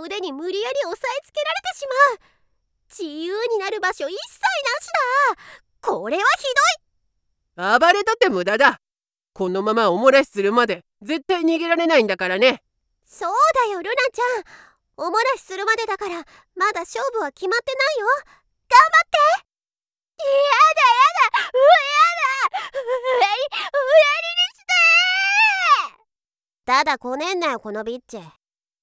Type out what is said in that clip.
腕に無理やり押さえつけられてしまう。自由になる場所一切なしだ。これはひ暴れたって無駄だ。このままお漏らしするまで絶対逃げられないんだからね。 そうだよルナちゃん。お漏らしするまでだからまだ勝負は決まってないよ。頑張って。やだやだ、上やりにして。ただこねんなよこのビッチ。